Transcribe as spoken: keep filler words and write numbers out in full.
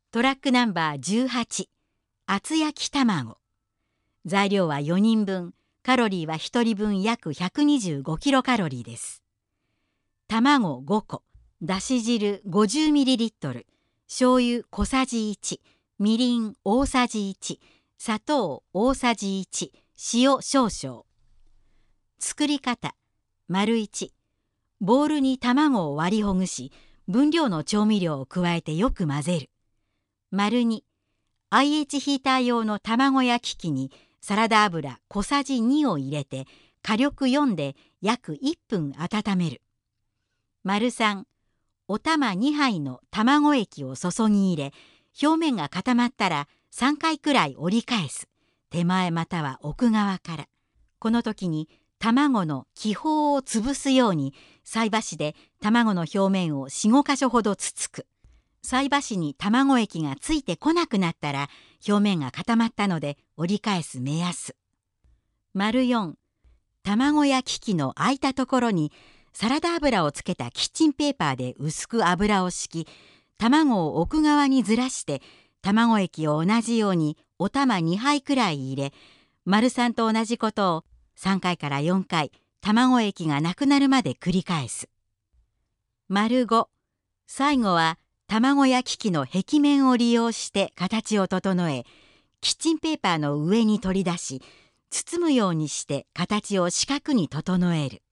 トラックナンバーじゅうはち、厚焼き卵。材料はよにんぶん、カロリーはひとりぶん約ひゃくにじゅうごキロカロリーです。卵ごこ、だし汁 ごじゅうミリリットル、醤油小さじいち、みりん大さじいち、砂糖大さじいち、塩少々。作り方。丸いち、ボウルに卵を割りほぐし、分量の調味料を加えてよく混ぜる。丸に、アイエイチ ヒーター用の卵焼き器にサラダ油小さじにを入れて火力よんで約いっぷん温める。丸さん、お玉にはいの卵液を注ぎ入れ、表面が固まったらさんかいくらい折り返す。手前または奥側から。この時に卵の気泡を潰すように菜箸で卵の表面をよん、ごかしょほどつつく。菜箸に卵液がついてこなくなったら表面が固まったので折り返す目安。丸よん、卵焼き器の空いたところにサラダ油をつけたキッチンペーパーで薄く油を敷き、卵を奥側にずらして卵液を同じようにお玉にはいくらい入れ、丸さんと同じことをさんかいからよんかい卵液がなくなるまで繰り返す。丸ご、最後は卵焼き器の壁面を利用して形を整え、キッチンペーパーの上に取り出し、包むようにして形を四角に整える。